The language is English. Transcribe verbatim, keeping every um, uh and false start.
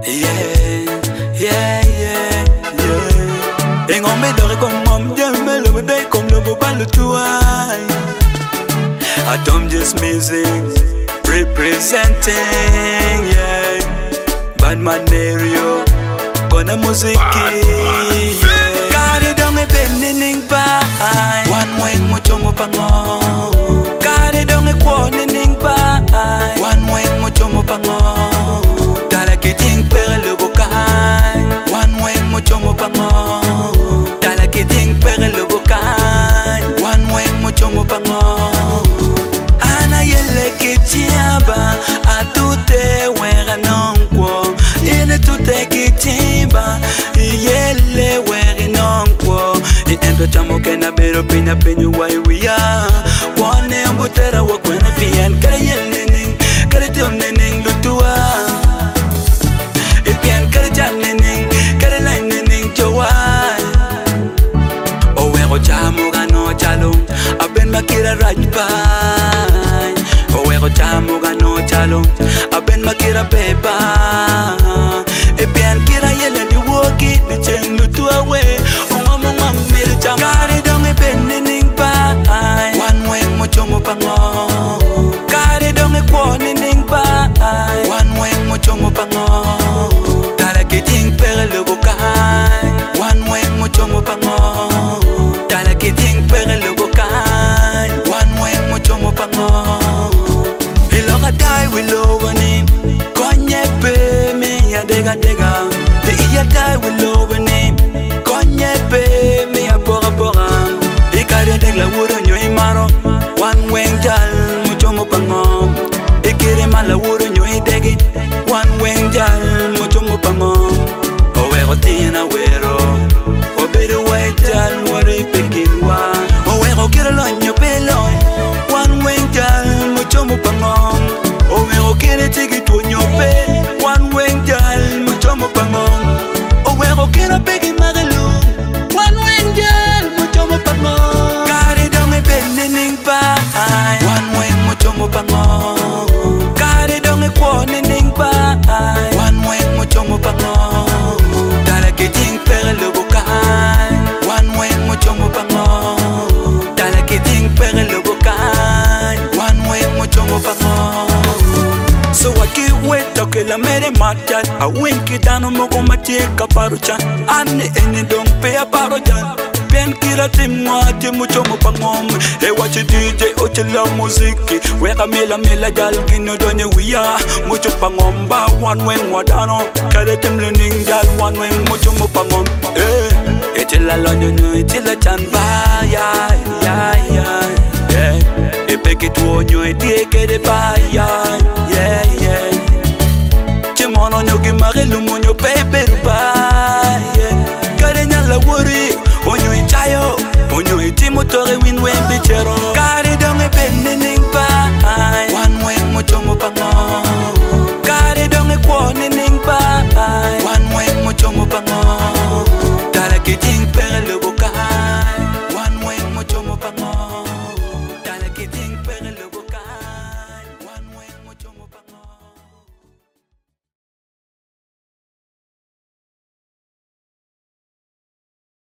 Yeah, yeah, yeah, yeah. Et on met d'or comme mon Dieu, mais le bébé comme le beau bal de toi. Atom just music representing, yeah. Badman Nerio, gonna music, yeah. Kari dong e bending pa, one way mucho mo pango. Kari dong e quoting pa, one way mucho mo pango. Dala kiting per le bokai, one way mucho mo pango. Dala kiting per le bokai, one way mucho mo pango. Ana yele kitiaba, a tute wera nonquo. Ine tute kitiba, yele wera nonquo. I endo chamo que na bero pina penyu wai we are. One embutera wa kwena fian kare yele ning, kare tiom ning lutua. E pian kare jan ning, kare line ning jawai. O wero chamo gano chalo, aben makira rajpa. Chamo gano chalo, aben makira pepa. E bien kira yele di woki, di cheng lutu awe. Onga monga mire chamo. Kari dong e bending pa, one way mucho mo pango. Kari dong e quoting pa, one way mucho mo pango. Dala kiting per le bokai, one way mucho mo pango. Dala kiting per le bokai, one way mucho mo pango. I die with love on him. Konye pe me ya dega dega. The iya die with love on him. Konye pe me ya pora pora. Ikare degla wuro nyo imaro. One wing jal mucho mo pango. Ikire mala wuro nyo idegi. One wing jal mucho mo pango. Owero tina wero. Obedo way jal waro ipekinwa. Owero kira lo nyo pelo. One wing jal mucho mo pango. Oh, we okay, take it to your bed. One wing girl, mucho mo pango. Oh, we okay, na pegi magalu. One wing girl, mucho mo pango. Kari dong e bending pa. One wing mucho mo pango. Kari dong e quoting pa. One wing mucho mo pango. Dala kiting per le bokai. One wing mucho mo pango. Dala kiting per le bokai. One wing mucho mo pango. So I can't wait to kill a mere martial. I wink it down on Moko Matika Paruchan. And any don't pay a parojan. Ben Kira Timwati mucho mopangom. Hey, watch a D J Ochela Muziki. Where a mila mila galgino donye we are. Mucho pangomba, one wing wadano. Kaletim learning gal, one wing mucho mopangom. Eh, it's a london, it's a chanba. Yeah, yeah, yeah, yeah. Epeke tuonyo etieke de baya, yeah, yeah. Chimono nyoki magelu monyo pepe rupa, yeah. Kare nyala wori, onyo ichayo, onyo itimo tore winwe bichero.